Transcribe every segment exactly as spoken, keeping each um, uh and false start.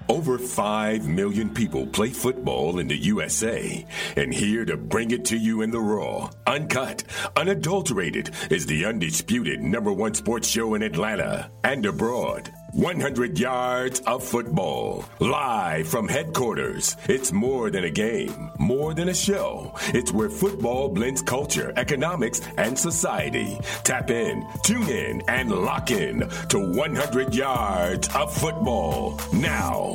Over five million people play football in the U S A, and here to bring it to you in the raw, uncut, unadulterated is the undisputed number one sports show in Atlanta and abroad. one hundred yards of football, live from headquarters. It's more than a game, more than a show. It's where football blends culture, economics, and society. Tap in, tune in, and lock in to one hundred yards of football now.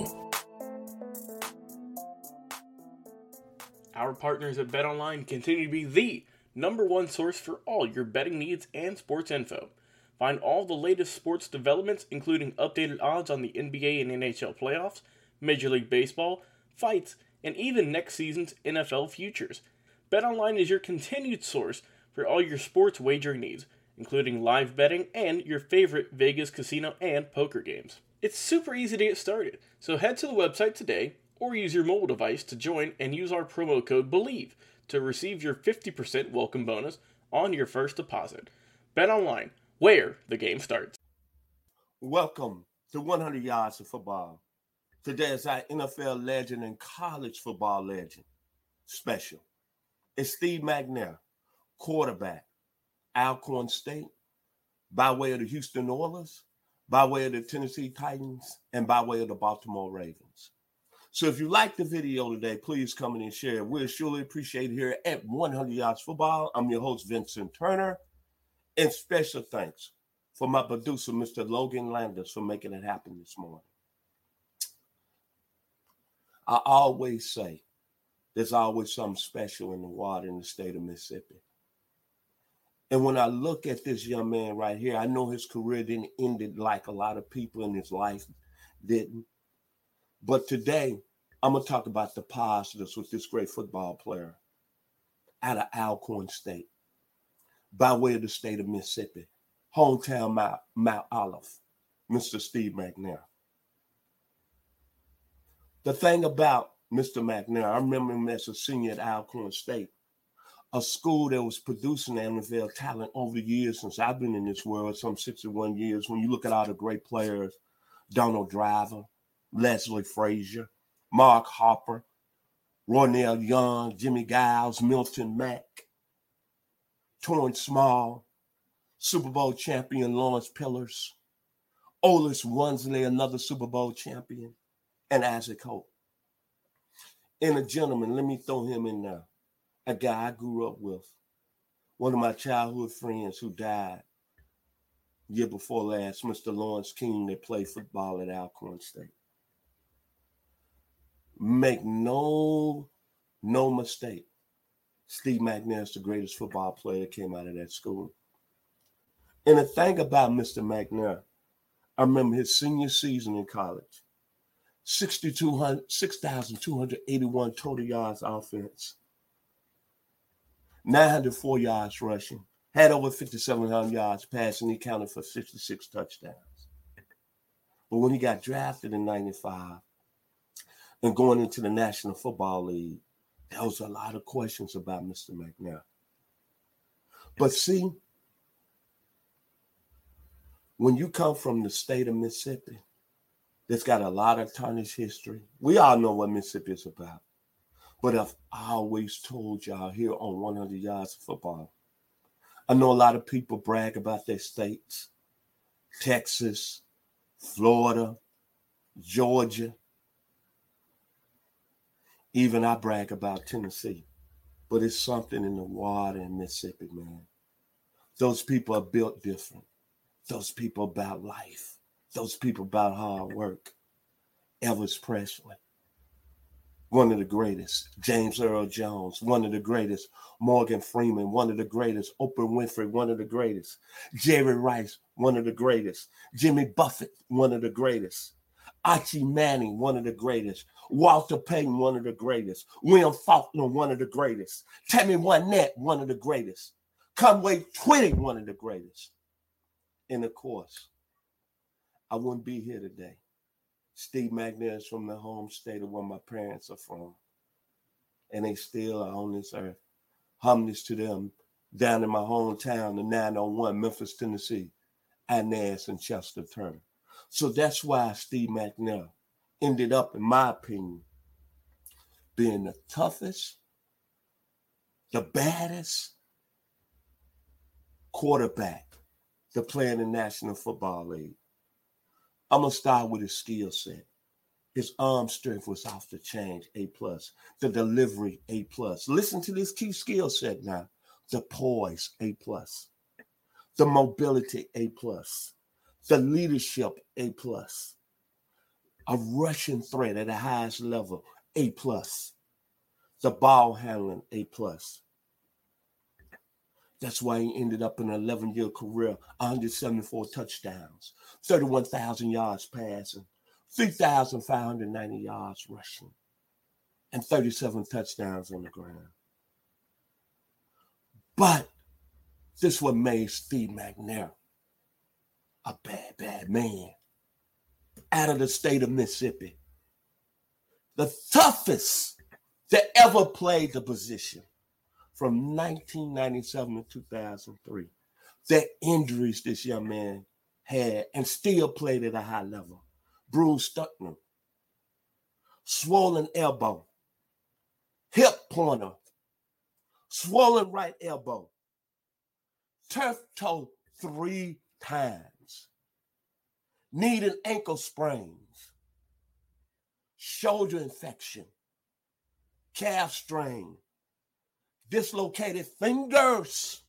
Our partners at BetOnline continue to be the number one source for all your betting needs and sports info. Find all the latest sports developments, including updated odds on the N B A and N H L playoffs, Major League Baseball, fights, and even next season's N F L futures. BetOnline is your continued source for all your sports wagering needs, including live betting and your favorite Vegas casino and poker games. It's super easy to get started, so head to the website today or use your mobile device to join and use our promo code BELIEVE to receive your fifty percent welcome bonus on your first deposit. BetOnline, where the game starts. Welcome to one hundred yards of football. Today is our N F L legend and college football legend special. It's Steve McNair, quarterback, Alcorn State, by way of the Houston Oilers, by way of the Tennessee Titans, and by way of the Baltimore Ravens. So if you like the video today, please come in and share it. We'll surely appreciate it here at one hundred yards football. I'm your host, Vincent Turner. And special thanks for my producer, Mister Logan Landers, for making it happen this morning. I always say there's always something special in the water in the state of Mississippi. And when I look at this young man right here, I know his career didn't end it like a lot of people in his life didn't. But today, I'm going to talk about the positives with this great football player out of Alcorn State, by way of the state of Mississippi, hometown Mount, Mount Olive, Mister Steve McNair. The thing about Mister McNair, I remember him as a senior at Alcorn State, a school that was producing N F L talent over the years since I've been in this world, some sixty-one years. When you look at all the great players, Donald Driver, Leslie Frazier, Mark Harper, Ronell Young, Jimmy Giles, Milton Mack, Torrance Small, Super Bowl champion Lawrence Pillars, Otis Wonsley, another Super Bowl champion, and Isaac Hope. And a gentleman, let me throw him in there, a guy I grew up with, one of my childhood friends who died year before last, Mister Lawrence King, that played football at Alcorn State. Make no, no mistake. Steve McNair is the greatest football player that came out of that school. And the thing about Mister McNair, I remember his senior season in college, six thousand two hundred eighty-one total yards offense, nine hundred four yards rushing, had over fifty-seven hundred yards passing. He counted for fifty-six touchdowns. But when he got drafted in ninety-five and going into the National Football League, there was a lot of questions about Mister McNair. But see, when you come from the state of Mississippi, that's got a lot of tarnished history. We all know what Mississippi is about. But I've always told y'all here on one hundred yards of football, I know a lot of people brag about their states, Texas, Florida, Georgia. Even I brag about Tennessee, but it's something in the water in Mississippi, man. Those people are built different. Those people about life. Those people about hard work. Elvis Presley, one of the greatest. James Earl Jones, one of the greatest. Morgan Freeman, one of the greatest. Oprah Winfrey, one of the greatest. Jerry Rice, one of the greatest. Jimmy Buffett, one of the greatest. Archie Manning, one of the greatest. Walter Payton, one of the greatest. William Faulkner, one of the greatest. Tammy Wynette, one of the greatest. Conway Twitty, one of the greatest. And of course, I wouldn't be here today. Steve McNair is from the home state of where my parents are from. And they still are on this earth. Homage to them down in my hometown, the nine oh one, Memphis, Tennessee, Inez and Chester Turner. So that's why Steve McNair ended up, in my opinion, being the toughest, the baddest quarterback to play in the National Football League. I'm going to start with his skill set. His arm strength was off the chain, A plus. The delivery, A plus. Listen to this key skill set now. The poise, A plus. The mobility, A plus. The leadership, A plus. A rushing threat at the highest level, A plus. The ball handling, A plus. That's why he ended up in an eleven-year career, one hundred seventy-four touchdowns, thirty-one thousand yards passing, three thousand five hundred ninety yards rushing, and thirty-seven touchdowns on the ground. But this is what made Steve McNair a bad, bad man out of the state of Mississippi. The toughest that ever played the position from nineteen ninety-seven to two thousand three. The injuries this young man had and still played at a high level. Bruce Stuckner, swollen elbow, hip pointer, swollen right elbow, turf toe three times, knee and ankle sprains, shoulder infection, calf strain, dislocated fingers,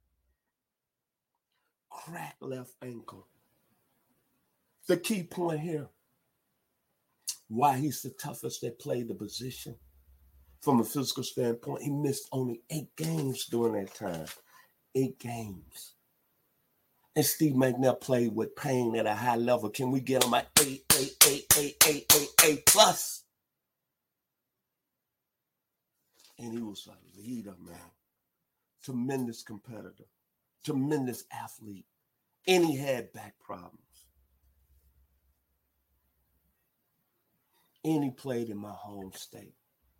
cracked left ankle. The key point here, why he's the toughest that played the position from a physical standpoint, he missed only eight games during that time. Eight games. And Steve McNair played with pain at a high level. Can we get him at eight, eight, eight, eight, eight, eight, eight plus? And he was a leader, man. Tremendous competitor. Tremendous athlete. And he had back problems. And he played in my home state.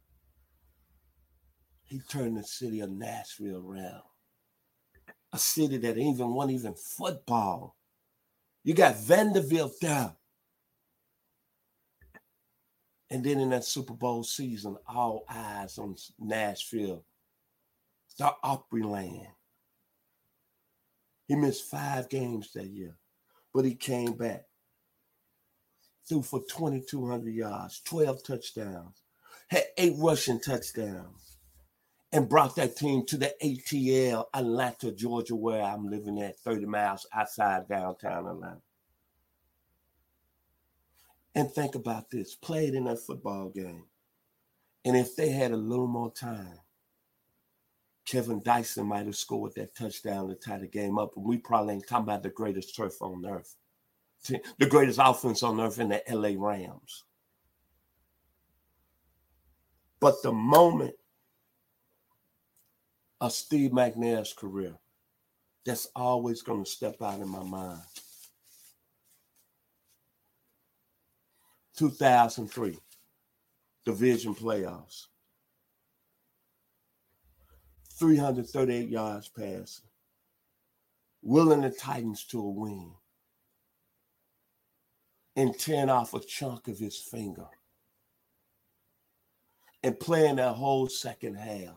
He turned the city of Nashville around. A city that even won even football. You got Vanderbilt there. And then in that Super Bowl season, all eyes on Nashville, the Opryland. He missed five games that year, but he came back. Threw for twenty-two hundred yards, twelve touchdowns, had eight rushing touchdowns, and brought that team to the A T L, Atlanta, Georgia, where I'm living at, thirty miles outside downtown Atlanta. And think about this, played in that football game. And if they had a little more time, Kevin Dyson might have scored that touchdown to tie the game up. And we probably ain't talking about the greatest turf on earth. The greatest offense on earth in the L A Rams. But the moment of Steve McNair's career, that's always going to step out in my mind. two thousand three, division playoffs. three hundred thirty-eight yards passing. Willing the Titans to a win. And tearing off a chunk of his finger. And playing that whole second half.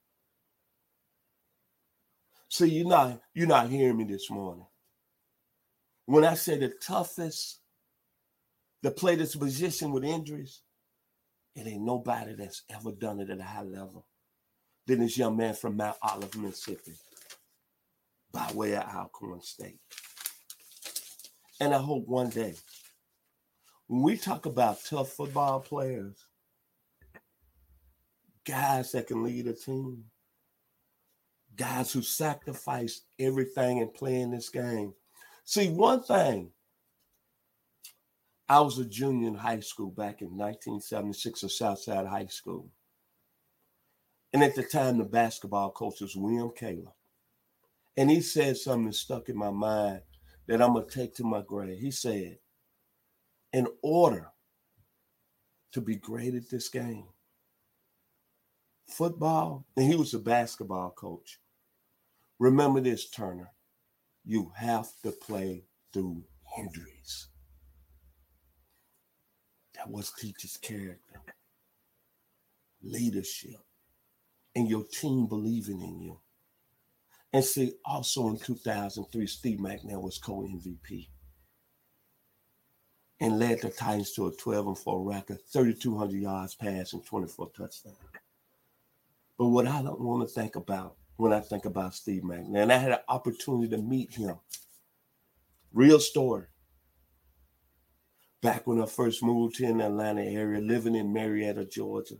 See, you're not, you're not hearing me this morning. When I say the toughest that play this position with injuries, it ain't nobody that's ever done it at a high level than this young man from Mount Olive, Mississippi, by way of Alcorn State. And I hope one day, when we talk about tough football players, guys that can lead a team, guys who sacrifice everything in playing this game. See, one thing, I was a junior in high school back in nineteen seventy-six at Southside High School. And at the time, the basketball coach was William Kaler. And he said something that stuck in my mind that I'm going to take to my grave. He said, in order to be great at this game, football, and he was a basketball coach. Remember this, Turner. You have to play through injuries. That what teaches character, leadership, and your team believing in you. And see, also in two thousand three, Steve McNair was co-M V P and led the Titans to a twelve and four record, thirty-two hundred yards passed and twenty-four touchdowns. But what I don't want to think about when I think about Steve McNair, and I had an opportunity to meet him, real story. Back when I first moved to the Atlanta area, living in Marietta, Georgia,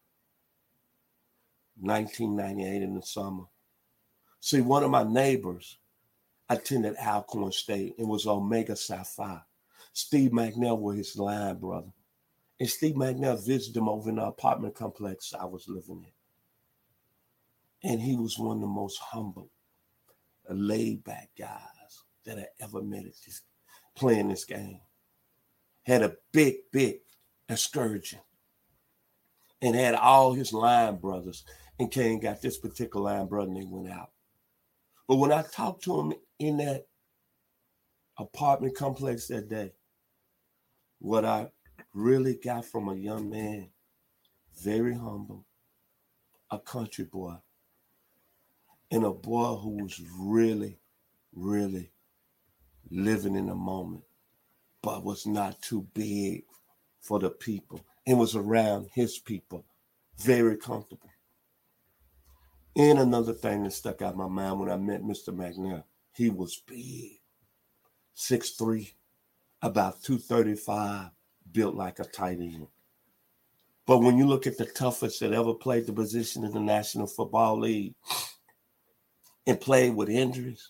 nineteen ninety-eight in the summer. See, one of my neighbors attended Alcorn State and was Omega Psi Phi. Steve McNair was his line brother. And Steve McNair visited him over in the apartment complex I was living in. And he was one of the most humble, laid-back guys that I ever met at this, playing this game. Had a big, big excursion and had all his line brothers, and Kane got this particular line brother and they went out. But when I talked to him in that apartment complex that day, what I really got from a young man, very humble, a country boy, and a boy who was really, really living in the moment, but was not too big for the people and was around his people, very comfortable. And another thing that stuck out in my mind when I met Mister McNair, he was big, six three, about two thirty-five, built like a tight end. But when you look at the toughest that ever played the position in the National Football League and played with injuries,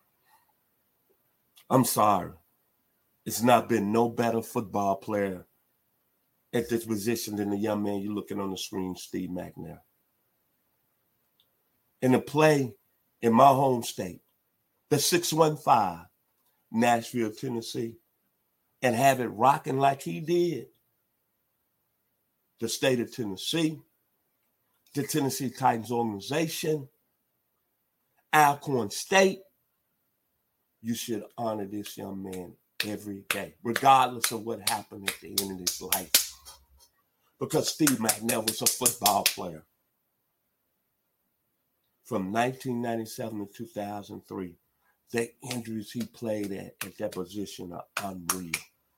I'm sorry. It's not been no better football player at this position than the young man you're looking on the screen, Steve McNair. And to play in my home state, the six one five, Nashville, Tennessee, and have it rocking like he did, the state of Tennessee, the Tennessee Titans organization, Alcorn State, you should honor this young man every day, regardless of what happened at the end of his life. Because Steve McNair was a football player. From nineteen ninety-seven to two thousand three, the injuries he played at at that position are unreal.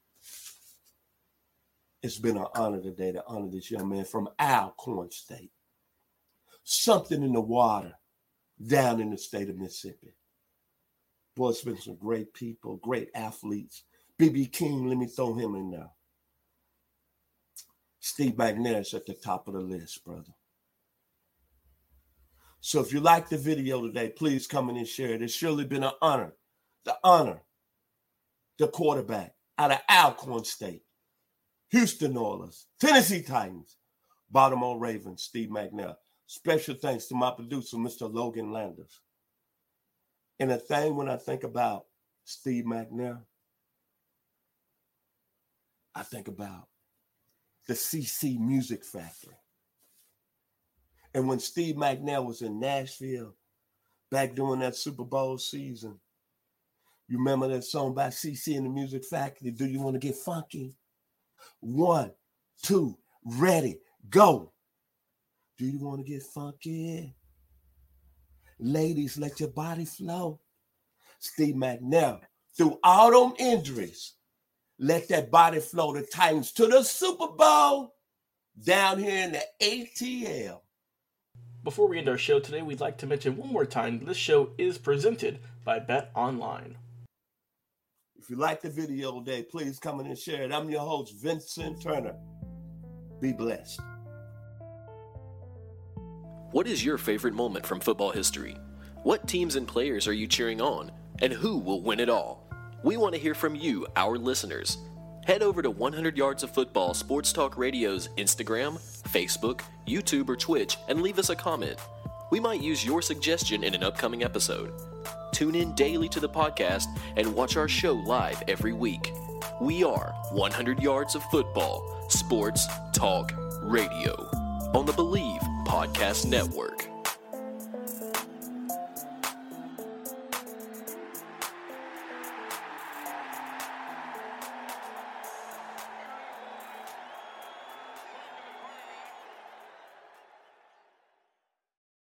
It's been an honor today to honor this young man from Alcorn State. Something in the water down in the state of Mississippi. Boy, it's been some great people, great athletes. B B King, let me throw him in there. Steve McNair is at the top of the list, brother. So if you like the video today, please come in and share it. It's surely been an honor to honor the quarterback out of Alcorn State, Houston Oilers, Tennessee Titans, Baltimore Ravens, Steve McNair. Special thanks to my producer, Mister Logan Landers. And the thing when I think about Steve McNair, I think about the C C Music Factory. And when Steve McNair was in Nashville, back during that Super Bowl season, you remember that song by C C and the Music Factory, Do You Want to Get Funky? One, two, ready, go. Do you want to get funky? Ladies, let your body flow. Steve McNair, through all them injuries, let that body flow. The Titans to the Super Bowl down here in the A T L. Before we end our show today, we'd like to mention one more time this show is presented by Bet Online. If you like the video today, please come in and share it. I'm your host, Vincent Turner. Be blessed. What is your favorite moment from football history? What teams and players are you cheering on? And who will win it all? We want to hear from you, our listeners. Head over to one hundred Yards of Football Sports Talk Radio's Instagram, Facebook, YouTube, or Twitch and leave us a comment. We might use your suggestion in an upcoming episode. Tune in daily to the podcast and watch our show live every week. We are one hundred Yards of Football Sports Talk Radio on the Believe Podcast Network.